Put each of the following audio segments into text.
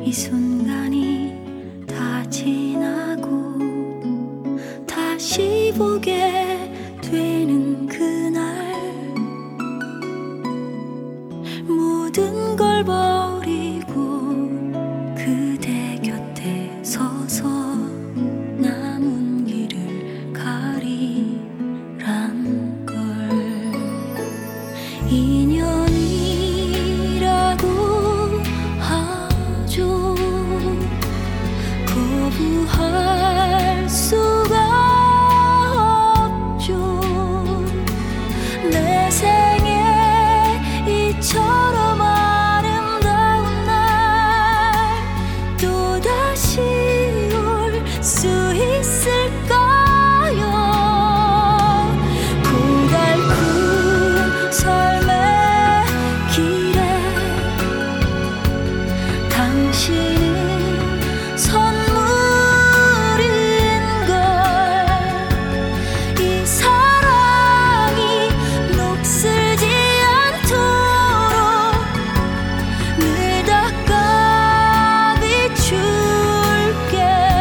이 순간이 다 지나고 다시 보게 되는 그날 모든 걸 버리고 그대 곁에 서서 남은 길을 가리란 걸 인연이라고 하죠. 거부할 수가 없죠. 내 생에 이처럼 아름다운 날 또다시 올 수 있을까요? 고달픈 삶의 길에 당신은 선물인걸. 이 사랑이 녹슬지 않도록 늘 닦아 비출게요.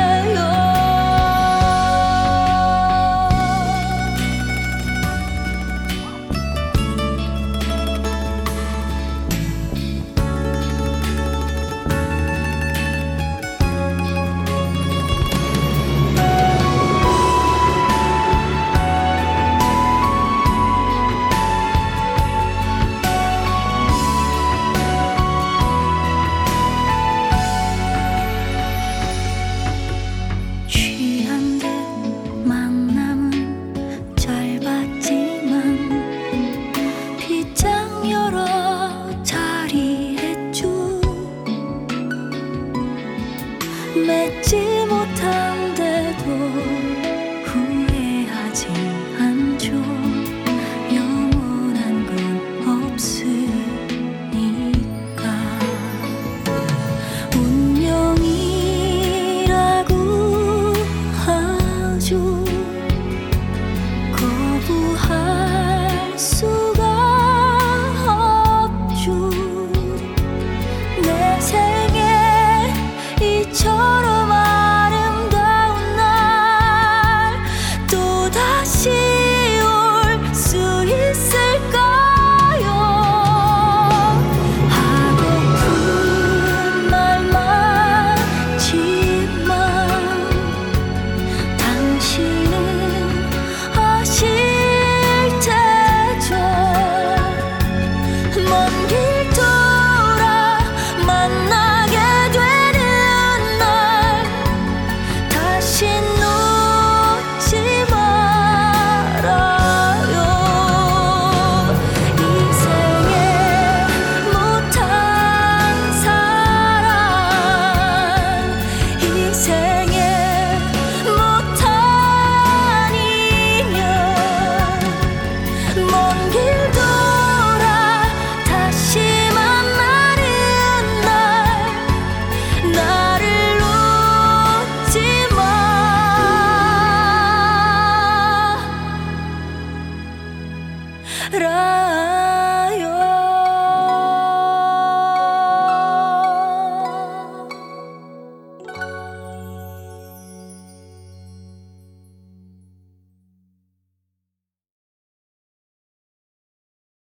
취한 듯 만남은 짧았지만 빗장 열어 자리했죠. 맺지 못한데도 후회하지 않죠. 영원한 건 없으니까. 운명이라고 하죠. 거부할 수가 없죠. 내 생에 이처럼 아름다운 날 또다시 올 수 있을까요? 하고픈 말만 지만 당신은 아실 테죠. 먼 길 돌아 만나게 되는 날 다시 놓지 말아요. 이 생에 못한 사랑, 이 생에 못한 인연, 먼 길 돌아 다시 만나는 날 나를 놓지 마.